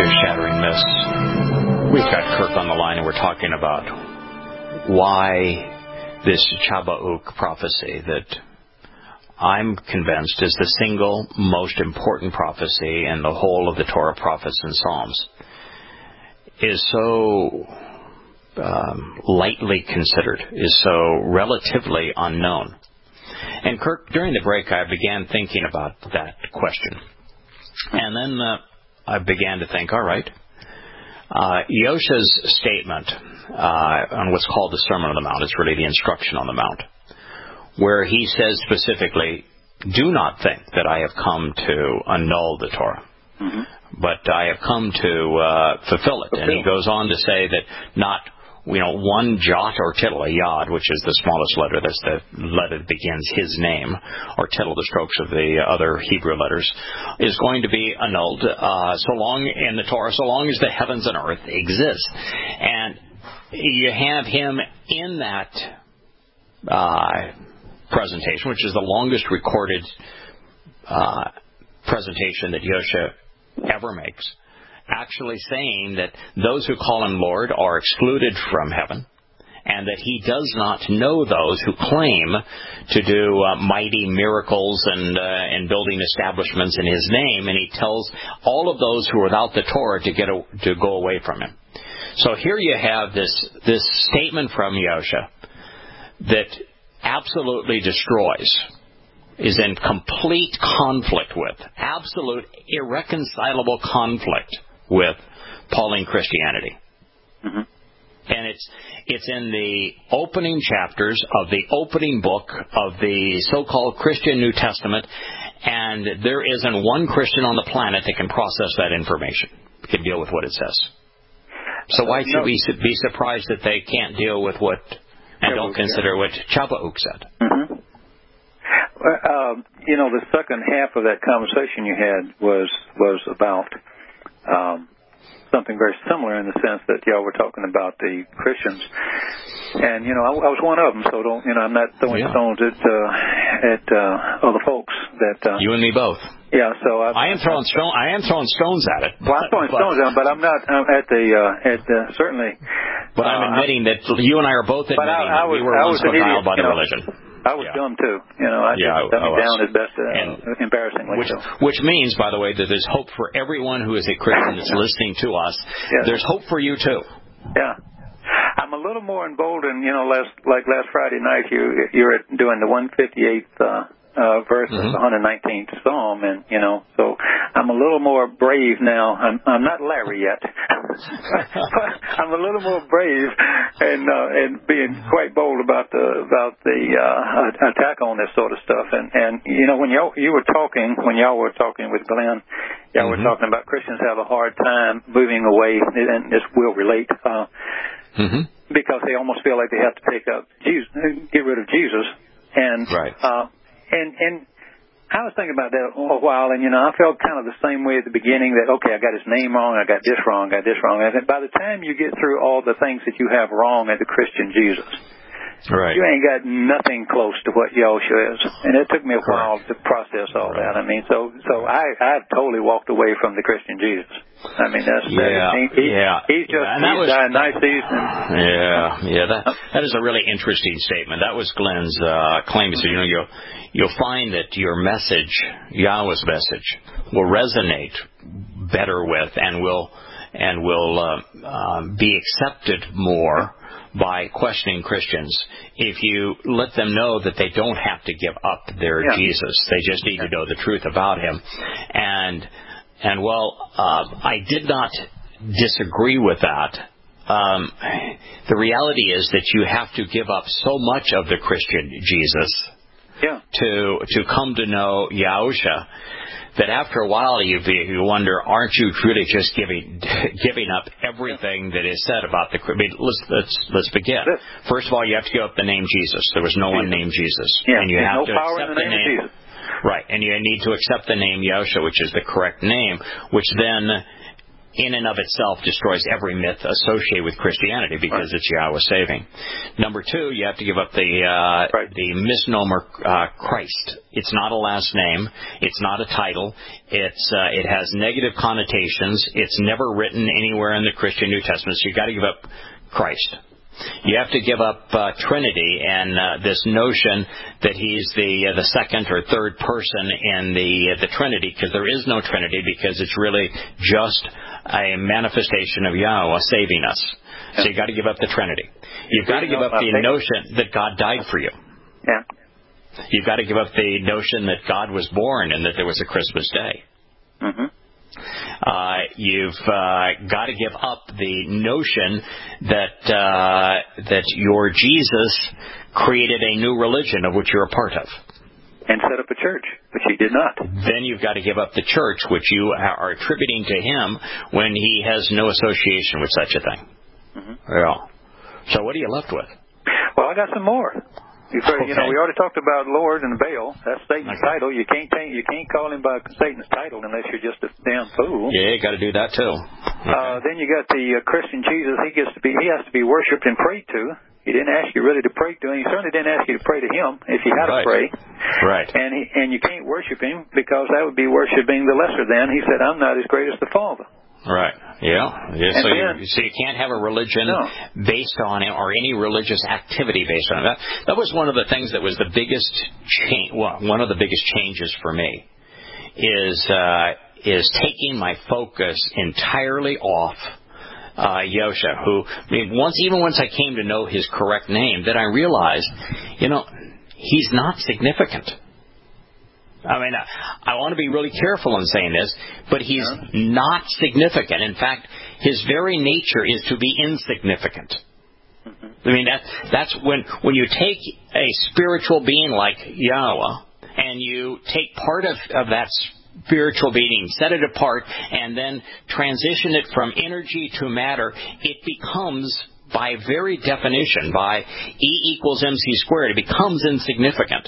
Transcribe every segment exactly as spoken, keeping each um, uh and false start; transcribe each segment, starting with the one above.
to Shattering Myths. We've got Kirk on the line, and we're talking about why this Habakkuk prophecy that I'm convinced is the single most important prophecy in the whole of the Torah, prophets, and Psalms is so um, lightly considered, is so relatively unknown. And Kirk, during the break, I began thinking about that question. And then uh, I began to think, all right, uh, Yosha's statement uh, on what's called the Sermon on the Mount, it's really the instruction on the Mount, where he says specifically, do not think that I have come to annul the Torah, mm-hmm. but I have come to uh, fulfill it. And he goes on to say that not you know, one jot or tittle, a yod, which is the smallest letter, that's the letter that begins his name, or tittle, the strokes of the other Hebrew letters, is going to be annulled uh, so long in the Torah, so long as the heavens and earth exist. And you have him in that uh, presentation, which is the longest recorded uh, presentation that Yosha ever makes, actually saying that those who call him Lord are excluded from heaven, and that he does not know those who claim to do uh, mighty miracles and uh, and building establishments in his name, and he tells all of those who are without the Torah to get a, to go away from him. So here you have this this statement from Yosha that absolutely destroys, is in complete conflict with, absolute irreconcilable conflict with Pauline Christianity. Mm-hmm. And it's it's in the opening chapters of the opening book of the so-called Christian New Testament, and there isn't one Christian on the planet that can process that information, can deal with what it says. So why should we be surprised that they can't deal with what, and don't consider what Habakkuk said? Mm-hmm. Well, uh, you know, the second half of that conversation you had was was about um, something very similar in the sense that y'all were talking about the Christians, and you know, I, I was one of them. So don't, you know, I'm not throwing yeah. stones at uh, at uh, other folks. That uh, you and me both. Yeah. So I, I am throwing stone. I am throwing stones at it. Well, I'm throwing but, stones at them, but I'm not um, at the uh, at uh, certainly. But I'm uh, admitting that you and I are both admitting I, I was, that we were I once was beguiled by the you know, religion. I was yeah. dumb too, you know. I yeah, just dumb me down as best, uh, and embarrassingly. Which, so. which means, by the way, that there's hope for everyone who is a Christian that's listening to us. Yes. There's hope for you too. Yeah, I'm a little more emboldened. You know, last like last Friday night, you you're doing the one fifty-eighth uh, uh, verse mm-hmm. of the one hundred nineteenth Psalm, and you know, so I'm a little more brave now. I'm I'm not Larry yet, but I'm a little more brave and uh, and being quite bold about the about the uh, attack on this sort of stuff. And and you know, when y'all you were talking when y'all were talking with Glenn, y'all mm-hmm. were talking about Christians have a hard time moving away, and this will relate uh, mm-hmm. because they almost feel like they have to take up Jesus, get rid of Jesus, and right. uh, and and. I was thinking about that a while, and, you know, I felt kind of the same way at the beginning that, okay, I got his name wrong, I got this wrong, I got this wrong. And by the time you get through all the things that you have wrong at the Christian Jesus, right. you ain't got nothing close to what Yosha is. And it took me a while to process all right. that. I mean, so so I I totally walked away from the Christian Jesus. I mean, that's yeah, that. He, yeah. He's just yeah, and that he's was, Dionysus. And, yeah, yeah. That that is a really interesting statement. That was Glenn's uh, claim. He said, you know, you'll you'll find that your message, Yahweh's message, will resonate better with and will and will uh, uh, be accepted more by questioning Christians if you let them know that they don't have to give up their yeah. Jesus. They just need yeah. to know the truth about him. And and well, uh, I did not disagree with that. Um, the reality is that you have to give up so much of the Christian Jesus yeah. to to come to know Yahusha, that after a while you you wonder, aren't you really just giving giving up everything that is said about the? I mean, let's let's let's begin. First of all, you have to give up the name Jesus. There was no one named Jesus, yeah, and you have no to power accept in the name, the name. of Jesus. Right, and you need to accept the name Yahusha, which is the correct name, which then in and of itself destroys every myth associated with Christianity because right. it's Yahweh saving. Number two, you have to give up the uh, right. the misnomer uh, Christ. It's not a last name. It's not a title. It's uh, it has negative connotations. It's never written anywhere in the Christian New Testament. So you've got to give up Christ. You have to give up uh, Trinity and uh, this notion that he's the uh, the second or third person in the uh, the Trinity, because there is no Trinity, because it's really just a manifestation of Yahweh saving us. Yeah. So you've got to give up the Trinity. You've got to give up the notion that God died for you. Yeah. You've got to give up the notion that God was born and that there was a Christmas day. Mm-hmm. Uh, you've uh, got to give up the notion that uh, that your Jesus created a new religion of which you're a part of. And set up a church, which he did not. Then you've got to give up the church, which you are attributing to him when he has no association with such a thing. Mm-hmm. Yeah. So what are you left with? Well, I got some more. You, okay. you know, we already talked about Lord and Baal. That's Satan's okay. title. You can't you can't call him by Satan's title unless you're just a damn fool. Yeah, you got to do that too. Okay. Uh, then you got the uh, Christian Jesus. He gets to be he has to be worshipped and prayed to. He didn't ask you really to pray to him. He certainly didn't ask you to pray to him if you had right. to pray. Right. And he, and you can't worship him because that would be worshiping the lesser than. He said, "I'm not as great as the Father." Right. Yeah. yeah so, then, you, so you can't have a religion no. based on it, or any religious activity based on it. That, that was one of the things that was the biggest change. Well, one of the biggest changes for me is uh, is taking my focus entirely off uh, Yosha, who I mean, once even once I came to know his correct name, then I realized, you know, he's not significant. I mean, I, I want to be really careful in saying this, but he's yeah. not significant. In fact, his very nature is to be insignificant. Mm-hmm. I mean, that, that's when when you take a spiritual being like Yahweh and you take part of, of that spiritual being, set it apart, and then transition it from energy to matter, it becomes, by very definition, by E equals mc squared, it becomes insignificant.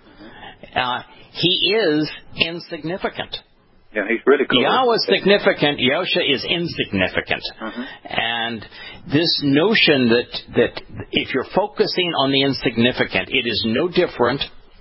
Uh, He is insignificant. Yeah, he's really cool. Yahweh is significant. Yosha is insignificant. Mm-hmm. And this notion that that if you're focusing on the insignificant, it is no different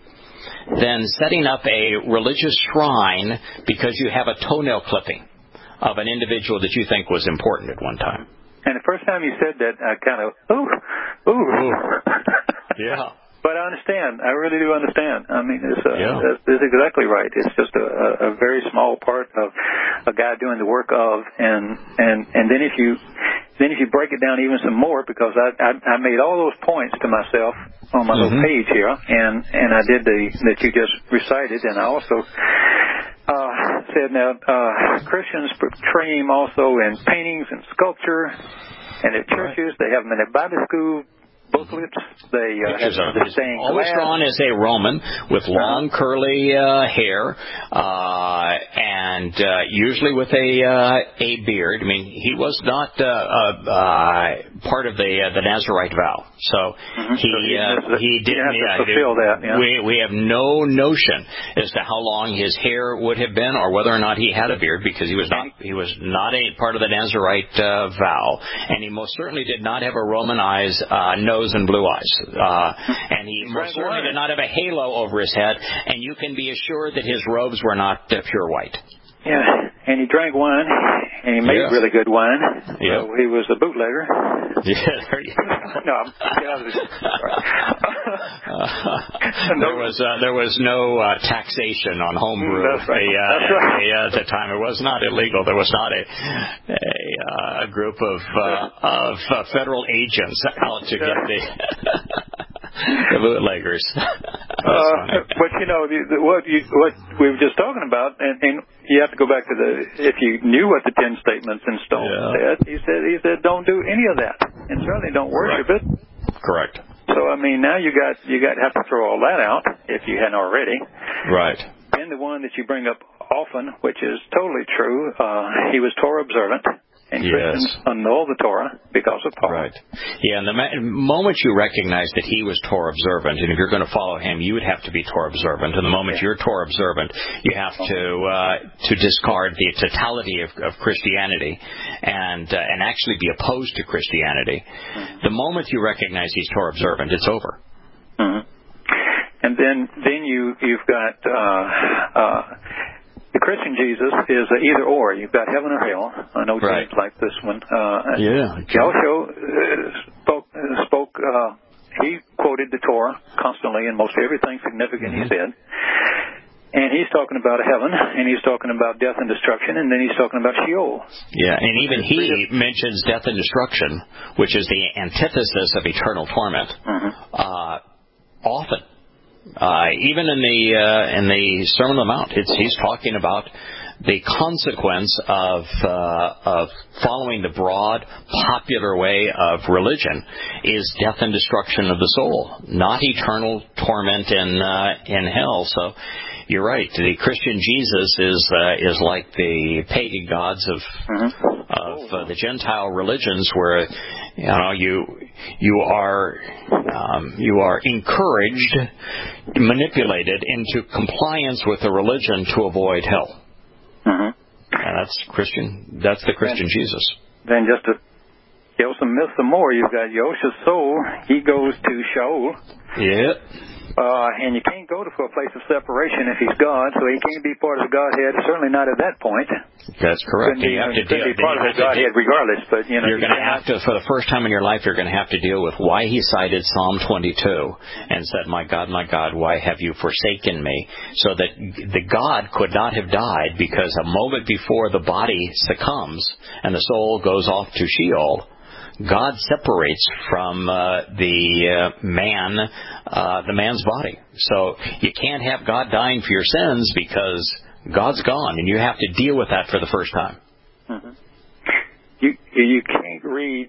than setting up a religious shrine because you have a toenail clipping of an individual that you think was important at one time. And the first time you said that, I kind of, ooh, ooh. ooh. Yeah. But I understand. I really do understand. I mean, it's, uh, yeah. it's, it's exactly right. It's just a, a very small part of a guy doing the work of, and and and then if you then if you break it down even some more, because I I, I made all those points to myself on my mm-hmm. little page here, and and I did the that you just recited, and I also uh, said now uh, Christians portray him also in paintings and sculpture, and at churches they have him in a Bible school. Booklets. They uh, have the stained always glass. drawn as a Roman with long uh-huh. curly uh, hair uh, and uh, usually with a uh, a beard. I mean, he was not uh, uh, part of the uh, the Nazarite vow, so mm-hmm. he so he, uh, he didn't yeah, fulfill that. Yeah. We we have no notion as to how long his hair would have been or whether or not he had a beard, because he was not he was not a part of the Nazarite uh, vow, and he most certainly did not have a Romanized uh, nose and blue eyes. Uh, and he most certainly did not have a halo over his head, and you can be assured that his robes were not uh, pure white. Yeah, and he drank wine, and he made yeah. really good wine. Yeah. So he was a bootlegger. Yeah, there you go. no, I'm, uh, there was uh, there was no uh, taxation on homebrew. That's right. A, uh, That's right. a, uh, at the time, it was not illegal. There was not a a, a group of uh, of uh, federal agents out to get the the bootleggers. uh, but you know the, the, what you what we were just talking about, and, and you have to go back to the if you knew what the ten statements in stone yeah. said. He said he said don't do any of that, and certainly don't worship Correct. it. Correct. So I mean, now you got you got have to throw all that out if you hadn't already. Right. Then the one that you bring up often, which is totally true, uh, he was Torah observant, And yes. Christians annul the Torah because of Paul. Right. Yeah, and the ma- moment you recognize that he was Torah observant, and if you're going to follow him, you would have to be Torah observant. And the moment yeah. you're Torah observant, you have to uh, to discard the totality of, of Christianity and uh, and actually be opposed to Christianity. Mm-hmm. The moment you recognize he's Torah observant, it's over. Mm-hmm. And then then you you've got. Uh, uh, The Christian Jesus is a either or. You've got heaven or hell. I know right. James like this one. Uh, yeah. He also uh, spoke. Uh, spoke uh, he quoted the Torah constantly in most everything significant mm-hmm. he said. And he's talking about a heaven, and he's talking about death and destruction, and then he's talking about Sheol. Yeah, and even he mentions death and destruction, which is the antithesis of eternal torment, mm-hmm. uh, often. Uh, even in the uh, in the Sermon on the Mount, it's, he's talking about the consequence of uh, of following the broad, popular way of religion is death and destruction of the soul, not eternal torment in uh, in hell. So, you're right. The Christian Jesus is uh, is like the pagan gods of mm-hmm. of uh, the Gentile religions, where you know you you are um, you are encouraged, manipulated into compliance with the religion to avoid hell. Mm-hmm. And that's Christian. That's the Christian then, Jesus. Then just to kill some myths some more, you've got Yosha's soul. He goes to Sheol. Yeah. Uh, and you can't go to a place of separation if he's God, so he can't be part of the Godhead. Certainly not at that point. That's correct. Couldn't you be, have to deal. Be part of the Godhead, de- regardless. But you know, you're going to have to, for the first time in your life, you're going to have to deal with why he cited Psalm twenty-two and said, "My God, my God, why have you forsaken me?" So that the God could not have died, because a moment before the body succumbs and the soul goes off to Sheol, God separates from uh, the uh, man, uh, the man's body. So you can't have God dying for your sins, because God's gone, and you have to deal with that for the first time. Mm-hmm. You you can't read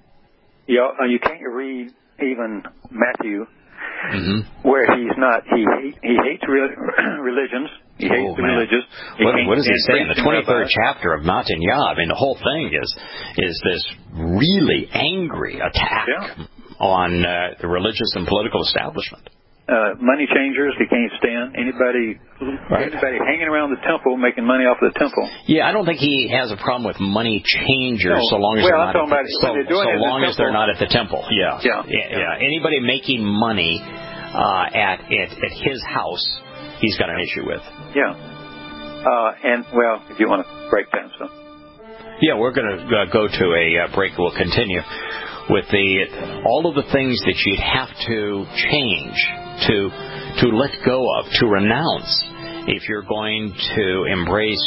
you you can't read even Matthew mm-hmm. where he's not he he hates religions. He hates oh, the religious. He what, what does he say in the twenty-third chapter of Matan Yah? I mean, the whole thing is is this really angry attack yeah. on uh, the religious and political establishment. Uh, money changers, he can't stand anybody right. anybody hanging around the temple making money off of the temple. Yeah, I don't think he has a problem with money changers no. so long as well, they're not at the, so, so long the as they're not at the temple. Yeah, yeah, yeah. yeah. yeah. Anybody making money uh, at, at at his house, he's got an issue with. Yeah. Uh, and, well, if you want to break down some. Yeah, we're going to uh, go to a uh, break. We'll continue with the all of the things that you'd have to change, to to let go of, to renounce, if you're going to embrace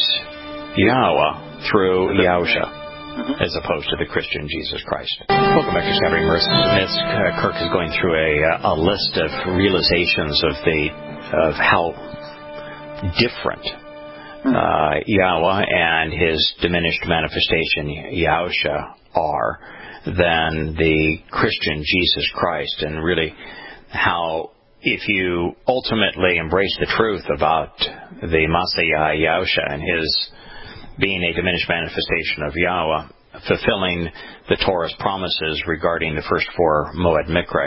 Yahweh through Yahusha, mm-hmm. as opposed to the Christian Jesus Christ. Welcome back to Scattering Myths. Uh, Kirk is going through a, a list of realizations of the of how different uh, Yahweh and his diminished manifestation, Yahusha, are than the Christian Jesus Christ, and really how, if you ultimately embrace the truth about the Messiah Yahusha and his being a diminished manifestation of Yahweh, fulfilling the Torah's promises regarding the first four Moed Mikra,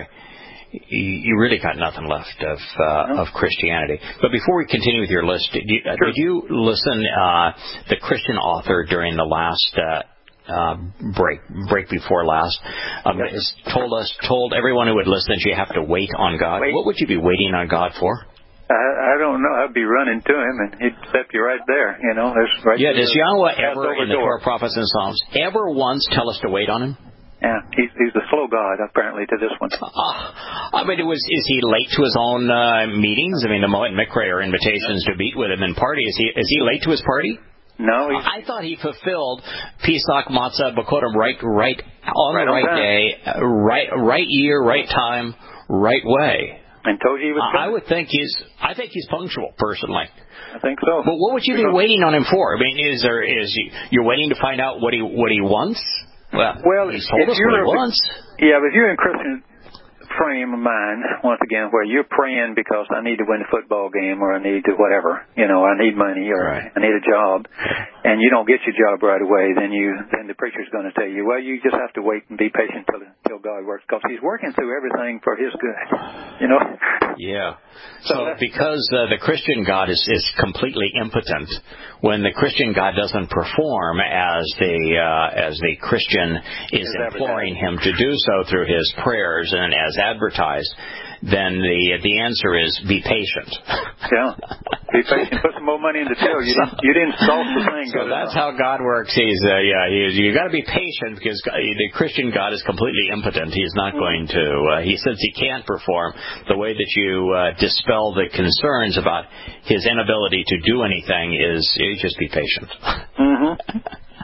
you really got nothing left of uh, no. of Christianity. But before we continue with your list, did you, sure. did you listen uh, the Christian author during the last uh, uh, break break before last um, yes. told us told everyone who would listen that you have to wait on God. Wait. What would you be waiting on God for? I, I don't know. I'd be running to him, and he'd step you right there. You know, there's right. Yeah. Does Yahweh ever in the Torah, prophets, and Psalms ever once tell us to wait on him? Yeah, he's, he's a slow God, apparently, to this one. Uh, I mean, it was, is he late to his own uh, meetings? I mean, the Moed Mikra are invitations to meet with him and party. Is he is he late to his party? No. Uh, I thought he fulfilled Pesach, Matzah, Bokodim right, right on right the right on day, uh, right right year, right time, right way. And told you he was uh, I would think he's. I think he's punctual, personally. I think so. But what would you be waiting on him for? I mean, is there is you, you're waiting to find out what he what he wants? Well, well, he's told us what he wants. Yeah, but if you're in Christian frame of mind, once again, where you're praying because I need to win a football game or I need to whatever, you know, I need money or right. I need a job, and you don't get your job right away, then you then the preacher's going to tell you, well, you just have to wait and be patient till till God works, because He's working through everything for His good, you know. Yeah. So, so because uh, the Christian God is, is completely impotent, when the Christian God doesn't perform as the uh, as the Christian is imploring him to do so through his prayers and as advertised, then the the answer is be patient. Yeah, be patient. Put some more money in the till. You didn't you didn't salt the thing. So that's how God works. He's uh, yeah. He's, you got to be patient because God, the Christian God is completely impotent. He's not going to. Uh, he says He can't perform. The way that you uh, dispel the concerns about His inability to do anything is you just be patient. Mm-hmm.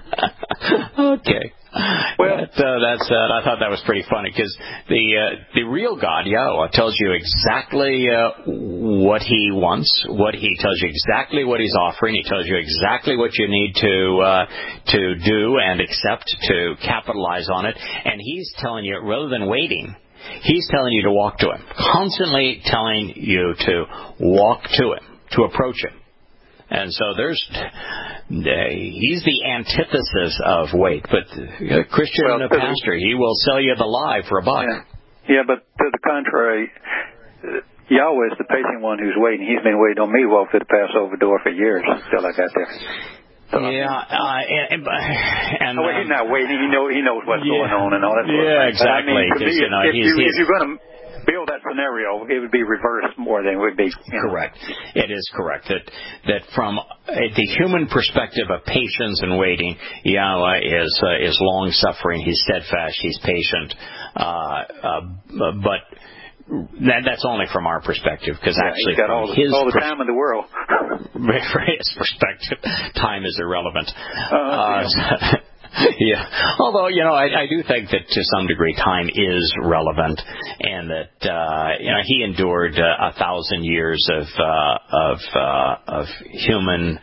Okay. Well, that, uh, that's. Uh, I thought that was pretty funny because the uh, the real God, Yahweh, tells you exactly uh, what He wants. What He tells you exactly what He's offering. He tells you exactly what you need to uh, to do and accept to capitalize on it. And He's telling you rather than waiting, He's telling you to walk to Him. Constantly telling you to walk to Him, to approach Him. And so there's, uh, he's the antithesis of wait. But a Christian well, a pastor, he will sell you the lie for a buck. Yeah, yeah, but to the contrary, uh, Yahweh is the patient one who's waiting. He's been waiting on me to walk through the Passover door for years until I got there. So, yeah, uh, and, and oh, well, he's not waiting. He know he knows what's yeah, going on and all that. Sort yeah, of thing. exactly. I mean, to me, you know, if, he's, you, he's, if you're going to build that scenario, it would be reversed more than it would be. You know. Correct. It is correct that that from the human perspective of patience and waiting, Yahweh is uh, is long suffering. He's steadfast. He's patient. Uh, uh, but that, that's only from our perspective, because yeah, actually, he's got from all the, his all the pers- time in the world. from his perspective, time is irrelevant. Uh, uh, yeah. Yeah, although, you know, I, I do think that to some degree time is relevant, and that, uh, you know, He endured uh, a thousand years of, uh, of, uh, of human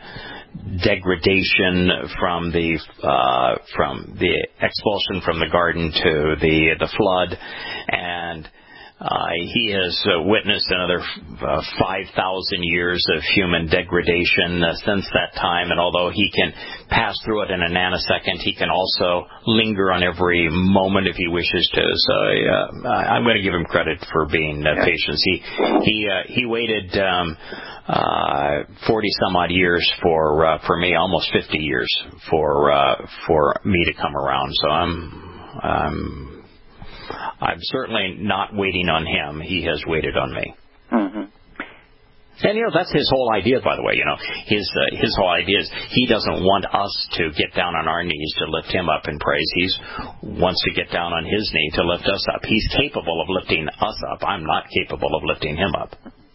degradation from the, uh, from the expulsion from the garden to the, the flood, and Uh, he has uh, witnessed another uh, five thousand years of human degradation uh, since that time, and although he can pass through it in a nanosecond, he can also linger on every moment if he wishes to. So uh, I'm going to give him credit for being uh, patient. He he uh, he waited um, uh, forty some odd years for uh, for me, almost fifty years for uh, for me to come around. So I'm I'm. I'm certainly not waiting on Him. He has waited on me. Mm-hmm. And, you know, that's His whole idea, by the way. You know, His uh, His whole idea is He doesn't want us to get down on our knees to lift Him up in praise. He wants to get down on His knee to lift us up. He's capable of lifting us up. I'm not capable of lifting Him up.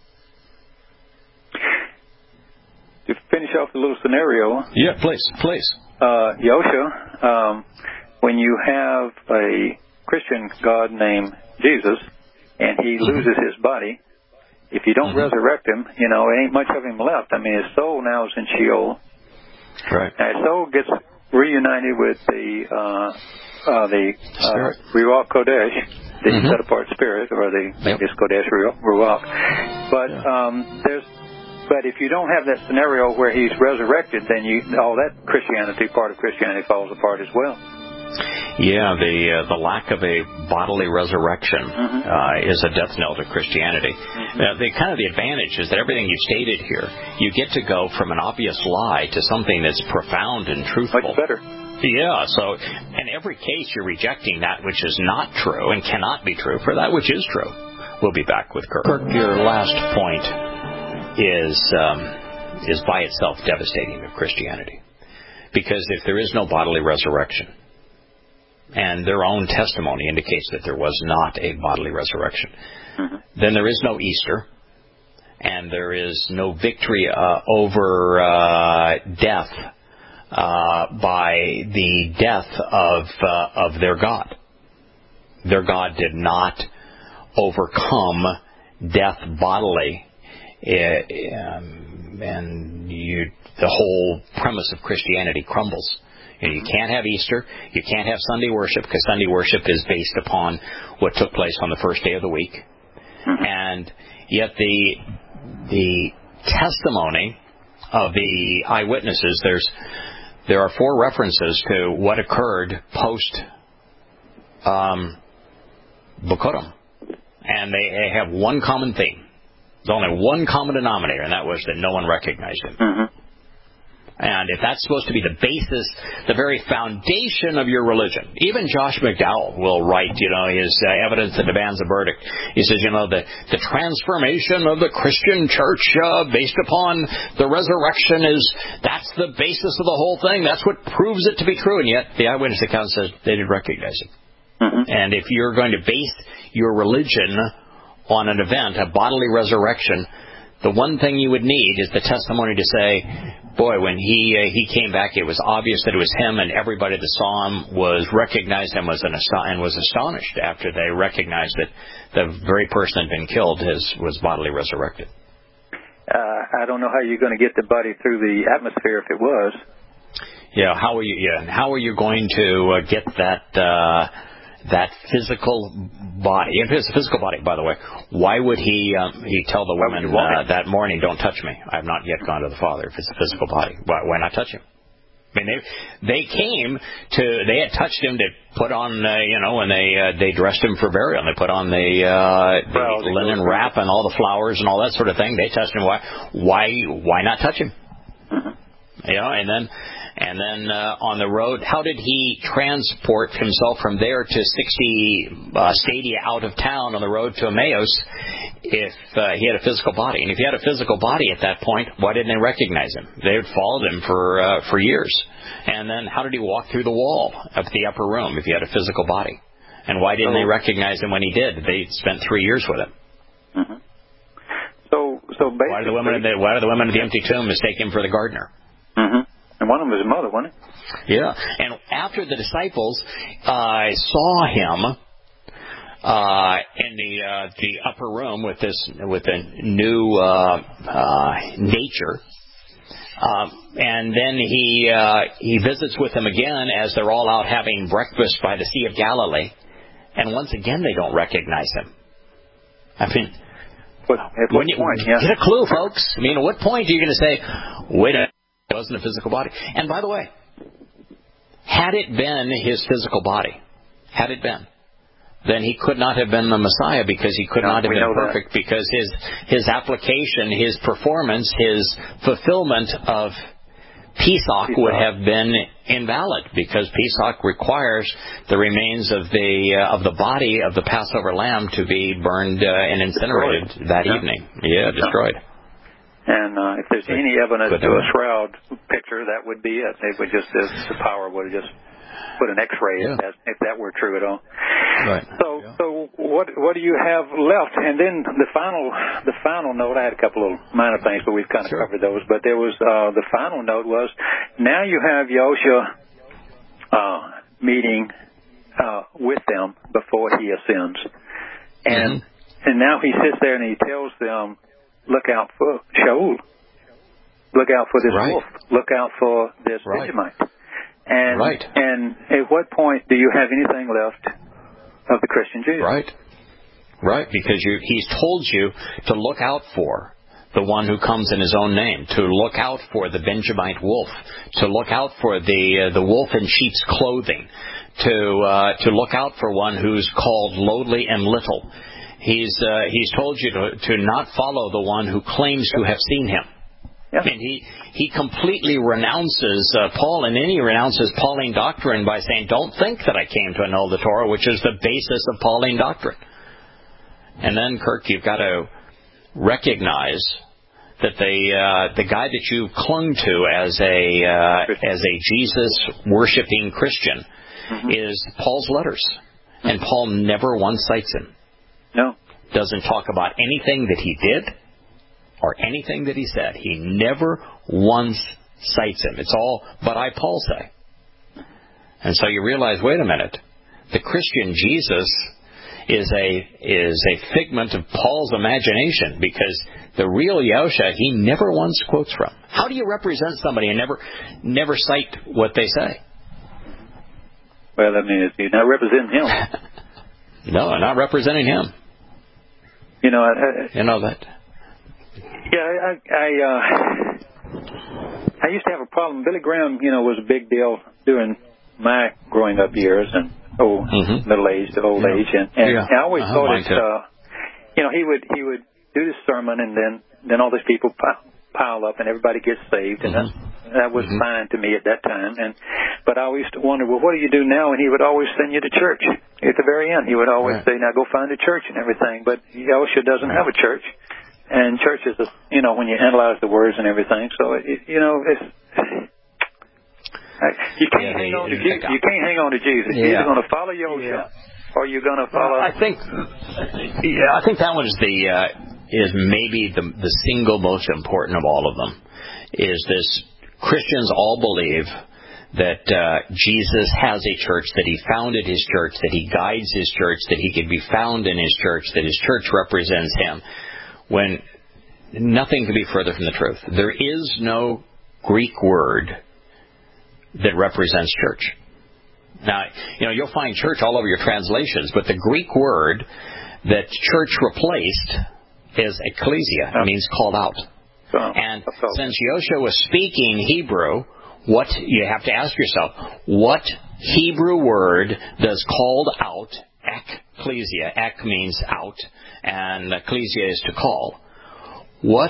To finish off the little scenario. Yeah, please, please. Uh, Yosha, um, when you have a Christian God named Jesus, and he mm-hmm. loses his body, if you don't mm-hmm. resurrect him, you know, it ain't much of him left. I mean, his soul now is in Sheol. Right. And his soul gets reunited with the uh, uh, the uh, Ruach Kodesh, the mm-hmm. set-apart spirit, or the yep. this Kodesh Ruach. But yeah. um, there's, but if you don't have that scenario where he's resurrected, then you all that Christianity, part of Christianity, falls apart as well. Yeah, the uh, the lack of a bodily resurrection mm-hmm. uh, is a death knell to Christianity. Mm-hmm. Uh, the kind of the advantage is that everything you've stated here, you get to go from an obvious lie to something that's profound and truthful. Much better. Yeah, so in every case you're rejecting that which is not true and cannot be true for that which is true. We'll be back with Kirk. Kirk, your last point is um, is by itself devastating to Christianity, because if there is no bodily resurrection, and their own testimony indicates that there was not a bodily resurrection, mm-hmm. then there is no Easter, and there is no victory uh, over uh, death uh, by the death of uh, of their God. Their God did not overcome death bodily. It, um, and you, the whole premise of Christianity crumbles. You know, you can't have Easter, you can't have Sunday worship, because Sunday worship is based upon what took place on the first day of the week. And yet the the testimony of the eyewitnesses, there's there are four references to what occurred post um, Bokudum, and they, they have one common theme. There's only one common denominator, and that was that no one recognized him. Mm-hmm. And if that's supposed to be the basis, the very foundation of your religion, even Josh McDowell will write, you know, his uh, evidence that demands a verdict. He says, you know, the, the transformation of the Christian church uh, based upon the resurrection is, that's the basis of the whole thing. That's what proves it to be true. And yet the eyewitness account says they didn't recognize him. Mm-hmm. And if you're going to base your religion on an event, a bodily resurrection, the one thing you would need is the testimony to say, boy, when he uh, he came back, it was obvious that it was him, and everybody that saw him was recognized him was an ast- and was astonished after they recognized that the very person had been killed has, was bodily resurrected. Uh, I don't know how you're going to get the body through the atmosphere if it was. Yeah, how are you? Yeah, how are you going to uh, get that? Uh, That physical body, if it's a physical body, by the way, why would he um, he tell the women uh, that morning, don't touch me, I have not yet gone to the Father, if it's a physical body? Why, why not touch him? I mean, they they came to, they had touched him to put on, uh, you know, when they uh, they dressed him for burial, and they put on the, uh, the well, linen wrap and all the flowers and all that sort of thing. They touched him. Why why why not touch him? Mm-hmm. You know, and then. And then uh, on the road, how did he transport himself from there to sixty uh, stadia out of town on the road to Emmaus if uh, he had a physical body? And if he had a physical body at that point, why didn't they recognize him? They had followed him for uh, for years. And then how did he walk through the wall of the upper room if he had a physical body? And why didn't oh. they recognize him when he did? They spent three years with him. Mm-hmm. So, so basically, why did the women in the, why did the women in the empty tomb mistake him for the gardener? Mm-hmm. And one of them was his mother, wasn't it? Yeah. And after the disciples uh, saw him uh, in the uh, the upper room with this with a new uh, uh, nature, um, and then he uh, he visits with them again as they're all out having breakfast by the Sea of Galilee, and once again they don't recognize him. I mean, but at what you, point? Yeah. Get a clue, folks. I mean, at what point are you going to say, wait a minute? It wasn't a physical body. And by the way, had it been his physical body, had it been, then he could not have been the Messiah, because he could no, not have been perfect, that. because his his application, his performance, his fulfillment of Pesach would have been invalid, because Pesach requires the remains of the uh, of the body of the Passover lamb to be burned uh, and incinerated destroyed. that yeah. evening. Yeah, destroyed. And uh, if there's any evidence to a shroud picture, that would be it. It would just, the power would have just put an X-ray yeah. if, that, if that were true at all. Right. So, yeah. so what what do you have left? And then the final the final note. I had a couple of minor things, but we've kind of sure. covered those. But there was uh, the final note was, now you have Yahushua uh, meeting uh, with them before he ascends, and mm-hmm. and now he sits there and he tells them, look out for Shaul. Look out for this right. wolf. Look out for this right. Benjamite. And right. and at what point do you have anything left of the Christian Jesus? Right. Right, because you, he's told you to look out for the one who comes in his own name, to look out for the Benjamite wolf, to look out for the uh, the wolf in sheep's clothing, to uh, to look out for one who's called lowly and little. He's uh, he's told you to, to not follow the one who claims to have seen him. Yep. And he, he completely renounces uh, Paul, and then he renounces Pauline doctrine by saying, don't think that I came to annul the Torah, which is the basis of Pauline doctrine. And then, Kirk, you've got to recognize that the uh, the guy that you clung to as a uh, as a Jesus-worshipping Christian mm-hmm. is Paul's letters. Mm-hmm. And Paul never once cites him. No. Doesn't talk about anything that he did or anything that he said. He never once cites him. It's all, but I, Paul, say. And so you realize, wait a minute, the Christian Jesus is a is a figment of Paul's imagination, because the real Yahusha he never once quotes from. How do you represent somebody and never never cite what they say? Well, I mean, you're not representing him. No, not representing him. You know, I, you know that. Yeah, I I, uh, I used to have a problem. Billy Graham, you know, was a big deal during my growing up years and old mm-hmm. middle age to old yeah. age, and, and yeah. I always uh-huh, thought it. Uh, you know, he would he would do this sermon, and then then all these people pile up, and everybody gets saved, and mm-hmm. that, that was mm-hmm. fine to me at that time. And but I always wonder, well, what do you do now? And he would always send you to church at the very end. He would always right. say, "Now go find a church and everything." But Yahusha doesn't right. have a church. And church is, a, you know, when you analyze the words and everything. So, it, you know, it's, you can't yeah, hang on to Jesus. You can't hang on to Jesus. Yeah. You're either going to follow Yahusha yeah. or you're going to follow. Well, I think, yeah, I think that one is the uh, is maybe the the single most important of all of them. Is this Christians all believe that uh, Jesus has a church, that he founded his church, that he guides his church, that he can be found in his church, that his church represents him. When nothing could be further from the truth. There is no Greek word that represents church. Now, you know, you'll find church all over your translations, but the Greek word that church replaced is ecclesia. It means called out. And since Yahusha was speaking Hebrew, what you have to ask yourself, what Hebrew word does called out, ecclesia, ek means out, and ecclesia is to call. What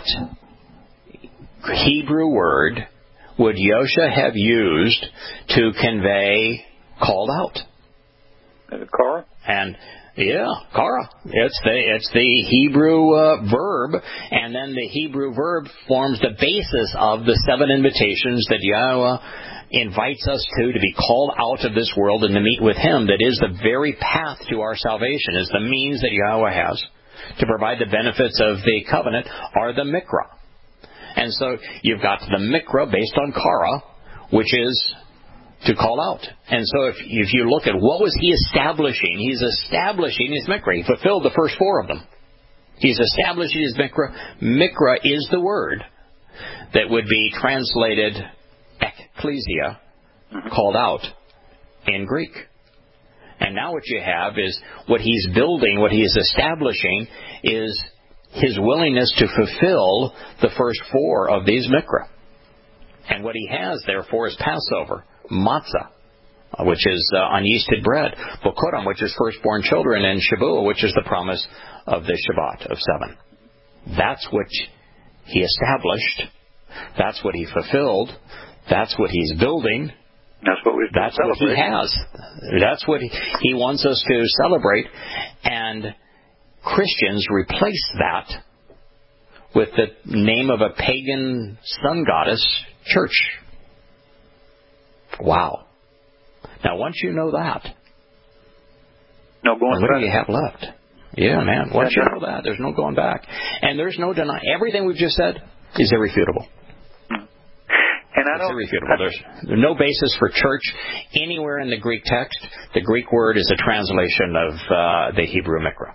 Hebrew word would Yahusha have used to convey called out? Is it kara? And yeah, kara. It's the it's the Hebrew uh, verb, and then the Hebrew verb forms the basis of the seven invitations that Yahweh invites us to, to be called out of this world and to meet with him. That is the very path to our salvation, is the means that Yahweh has to provide the benefits of the covenant are the mikra. And so you've got the mikra based on kara, which is to call out. And so if, if you look at what was he establishing, he's establishing his mikra. He fulfilled the first four of them. He's establishing his mikra. Mikra is the word that would be translated ecclesia, called out in Greek. And now what you have is what he's building, what he is establishing is his willingness to fulfill the first four of these mikra. And what he has, therefore, is Passover, matzah, which is uh, unyeasted bread, bokurim, which is firstborn children, and Shavuot, which is the promise of the Shabbat of seven. That's what he established. That's what he fulfilled. That's what he's building. That's what we That's what he has. That's what he, he wants us to celebrate. And Christians replace that with the name of a pagan sun goddess, church. Wow. Now, once you know that, no going what back. do you have left? Yeah, man. Once you know that, there's no going back. And there's no denying. Everything we've just said is irrefutable. And I it's don't, irrefutable. There's, there's no basis for church anywhere in the Greek text. The Greek word is a translation of uh, the Hebrew mikra.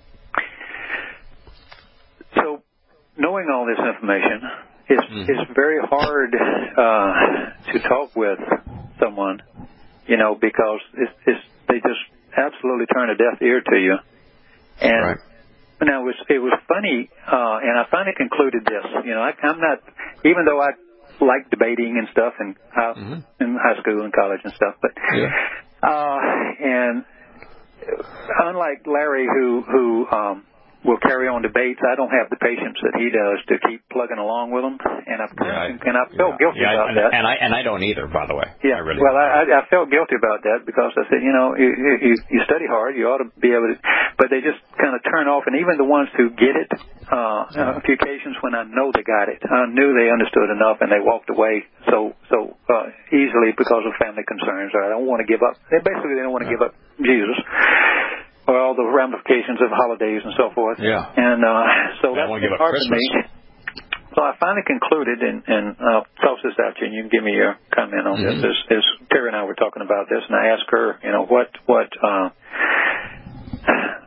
So, knowing all this information, it's, mm-hmm. it's very hard uh, to talk with someone, you know, because it's, it's, they just absolutely turn a deaf ear to you. And right. now it was, it was funny, uh, and I finally concluded this. You know, I, I'm not, even though I like debating and stuff in high, mm-hmm. in high school and college and stuff, but yeah. uh, and unlike Larry, who who um, will carry on debates, I don't have the patience that he does to keep plugging along with them, and I've yeah, I, and I felt yeah. guilty yeah, about and, that. And I and I don't either, by the way. Yeah, I really well, don't. I, I felt guilty about that because I said, you know, you, you, you study hard, you ought to be able to, but they just kind of turn off, and even the ones who get it, uh, yeah. a few occasions when I know they got it, I knew they understood enough, and they walked away so so uh, easily because of family concerns, or I don't want to give up. They basically they don't want to yeah. give up Jesus. Or all the ramifications of holidays and so forth. Yeah. And uh, so yeah, that's been hard for me. So I finally concluded, and, and I'll toss this out to you, and you can give me your comment on mm-hmm. this. As, as Terry and I were talking about this, and I asked her, you know, what what uh,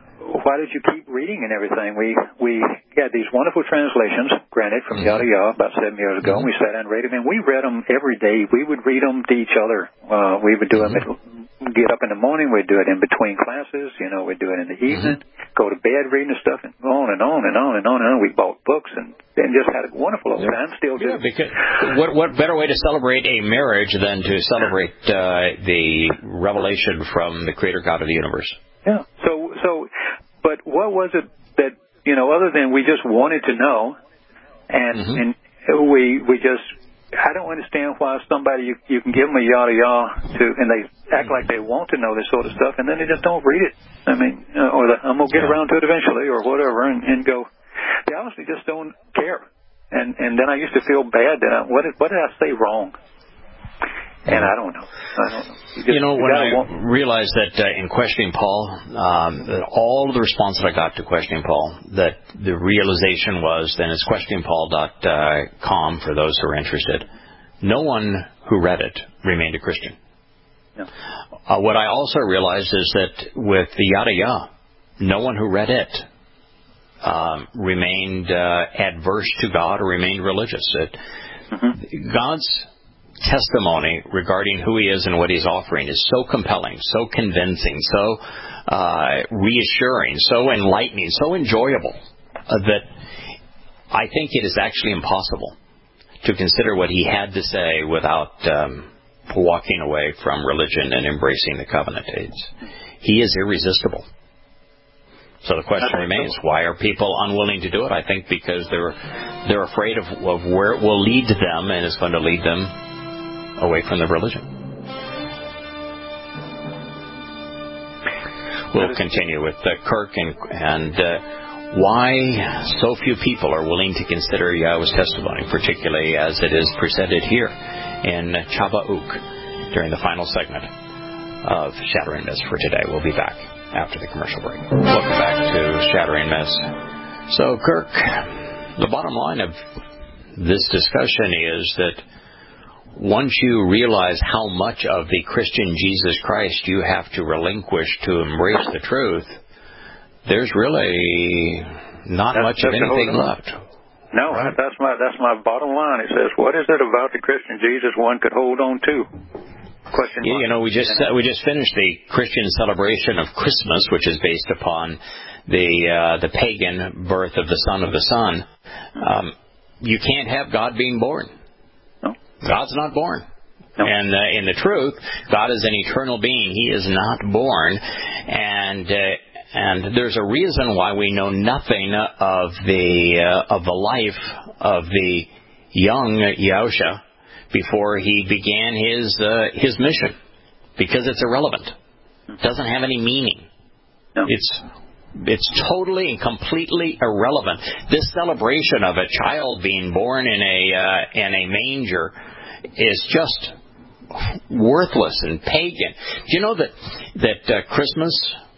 why did you keep reading and everything? We we had these wonderful translations, granted, from mm-hmm. Yada Yah about seven years ago, mm-hmm. and we sat down and read them, and we read them every day. We would read them to each other. Uh, we would do mm-hmm. them, at, get up in the morning, we'd do it in between classes, you know, we'd do it in the evening, mm-hmm. go to bed reading the stuff, and on and on and on and on and on. We bought books and, and just had a wonderful old time. Still do. Yeah, because what, what better way to celebrate a marriage than to celebrate uh, the revelation from the Creator God of the universe? Yeah. So, so, but what was it that, you know, other than we just wanted to know, and mm-hmm. and we we just, I don't understand why somebody you you can give them a yada yada to, and they act like they want to know this sort of stuff, and then they just don't read it. I mean, uh, or the, I'm gonna get yeah. around to it eventually, or whatever, and, and go. They honestly just don't care. And and then I used to feel bad that I, what did what did I say wrong? And I don't know. I don't know. You, just, you know, you when I want... realized that uh, in questioning Paul, um, that all of the response that I got to questioning Paul, that the realization was, then it's questioning paul dot com for those who are interested, no one who read it remained a Christian. Yeah. Uh, what I also realized is that with the Yada Yah, no one who read it um, remained uh, adverse to God or remained religious. It, mm-hmm. God's testimony regarding who he is and what he's offering is so compelling, so convincing, so uh, reassuring, so enlightening, so enjoyable uh, that I think it is actually impossible to consider what he had to say without um, walking away from religion and embracing the covenant. It's, he is irresistible. So the question remains, why are people unwilling to do it? I think because they're they're afraid of, of where it will lead them, and it's going to lead them away from the religion. We'll continue with uh, Kirk and, and uh, why so few people are willing to consider Yahweh's testimony, particularly as it is presented here in Chabauk during the final segment of Shattering Myths for today. We'll be back after the commercial break. Welcome back to Shattering Myths. So, Kirk, the bottom line of this discussion is that once you realize how much of the Christian Jesus Christ you have to relinquish to embrace the truth, there's really not that's, much that's of anything left. No, right? that's my that's my bottom line. It says, what is it about the Christian Jesus one could hold on to? Question yeah, you know, we just uh, we just finished the Christian celebration of Christmas, which is based upon the uh, the pagan birth of the Son of the Son. Um, you can't have God being born. No. God's not born. No. And uh, in the truth, God is an eternal being. He is not born. And uh, and there's a reason why we know nothing of the uh, of the life of the young Yahusha before he began his uh, his mission, because it's irrelevant. It doesn't have any meaning. No. It's It's totally and completely irrelevant. This celebration of a child being born in a uh, in a manger is just worthless and pagan. Do you know that that uh, Christmas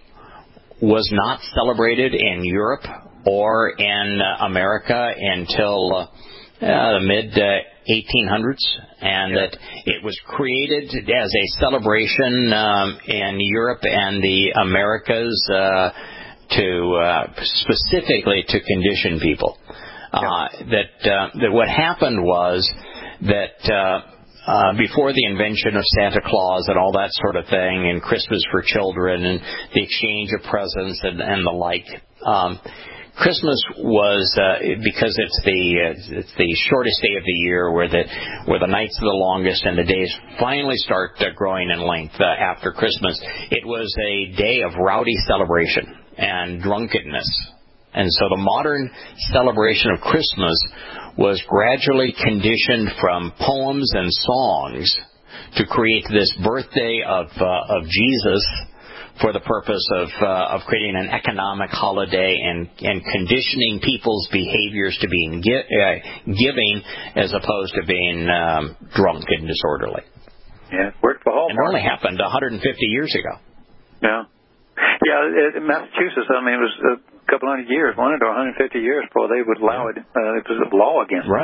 was not celebrated in Europe or in uh, America until uh, uh, the mid uh, eighteen hundreds, and yeah. that it was created as a celebration um, in Europe and the Americas. Uh, to uh, specifically to condition people. Uh, yeah. That uh, that what happened was that uh, uh, before the invention of Santa Claus and all that sort of thing, and Christmas for children and the exchange of presents and, and the like, um, Christmas was uh, because it's the uh, it's the shortest day of the year, where the where the nights are the longest and the days finally start uh, growing in length uh, after Christmas. It was a day of rowdy celebration and drunkenness. And so the modern celebration of Christmas was gradually conditioned from poems and songs to create this birthday of uh, of Jesus for the purpose of uh, of creating an economic holiday and, and conditioning people's behaviors to being gi- uh, giving as opposed to being um, drunk and disorderly. Yeah, it worked for Hallmark. And it only happened one hundred fifty years ago. Yeah. Yeah, in Massachusetts, I mean, it was a couple hundred years, one hundred or one hundred fifty years before they would allow it. Uh, it was a law against it. Right.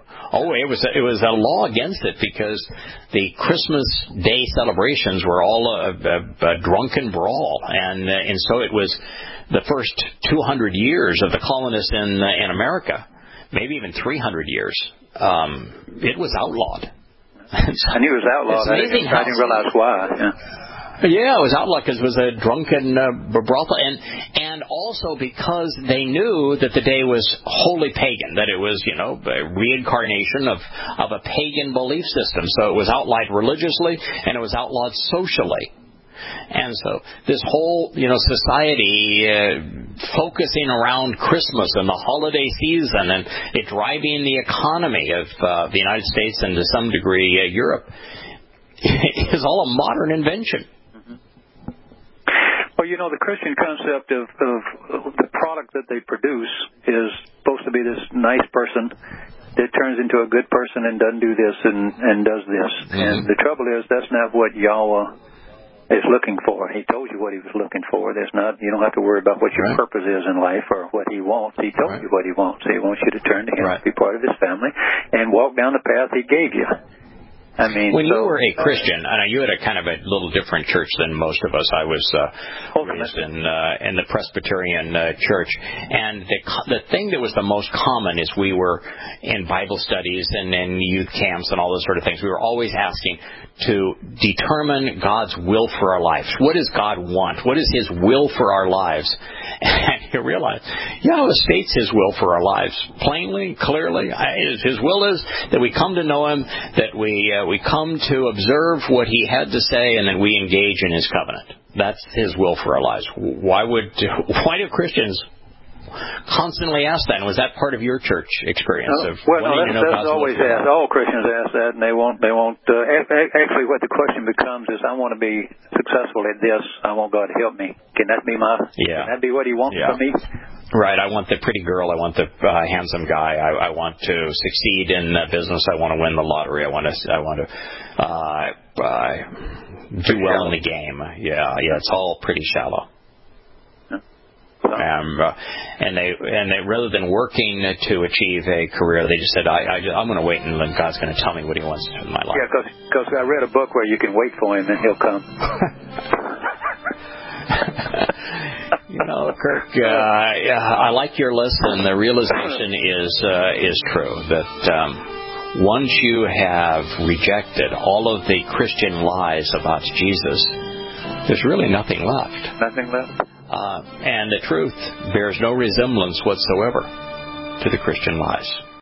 Oh, it was it was a law against it because the Christmas Day celebrations were all a, a, a drunken brawl, and uh, and so it was the first two hundred years of the colonists in uh, in America, maybe even three hundred years. Um, it was outlawed. I knew it was outlawed. I didn't, I didn't realize why. Yeah. Yeah, it was outlawed because it was a drunken uh, brothel, and and also because they knew that the day was wholly pagan, that it was, you know, a reincarnation of of a pagan belief system. So it was outlawed religiously, and it was outlawed socially. And so this whole, you know, society uh, focusing around Christmas and the holiday season and it driving the economy of uh, the United States and to some degree uh, Europe is all a modern invention. Well, you know, the Christian concept of, of the product that they produce is supposed to be this nice person that turns into a good person and doesn't do this and, and does this. Mm-hmm. And the trouble is that's not what Yahweh is looking for. He told you what he was looking for. There's not, you don't have to worry about what your right. purpose is in life or what he wants. He told right. you what he wants. He wants you to turn to him, right. be part of his family, and walk down the path he gave you. I mean, when so, you were a Christian, I know you had a kind of a little different church than most of us. I was uh, raised in uh, in the Presbyterian uh, church, and the the thing that was the most common is we were in Bible studies and in youth camps and all those sort of things. We were always asking to determine God's will for our lives. What does God want? What is His will for our lives? And you realize, Yahweh states His will for our lives plainly, clearly. His will is that we come to know Him, that we uh, we come to observe what He had to say, and that we engage in His covenant. That's His will for our lives. Why would why do Christians constantly ask that? And was that part of your church experience? No, of well, no, that's, that's always asked. All Christians ask that, and they won't. They won't. Uh, actually, what the question becomes is, I want to be successful at this. I want God to help me. Can that be my? Yeah. Can that be what He wants yeah. for me? Right. I want the pretty girl. I want the uh, handsome guy. I, I want to succeed in uh, business. I want to win the lottery. I want to. I want to uh, uh, do well in the game. Yeah. Yeah. It's all pretty shallow. Um, uh, and they and they rather than working to achieve a career, they just said, I, I I'm going to wait and then God's going to tell me what He wants in my life. Yeah, because I read a book where you can wait for Him and He'll come. You know, Kirk, uh, I like your list, and the realization is uh, is true that um, once you have rejected all of the Christian lies about Jesus, there's really nothing left. Nothing left. Uh, and the truth bears no resemblance whatsoever to the Christian lies.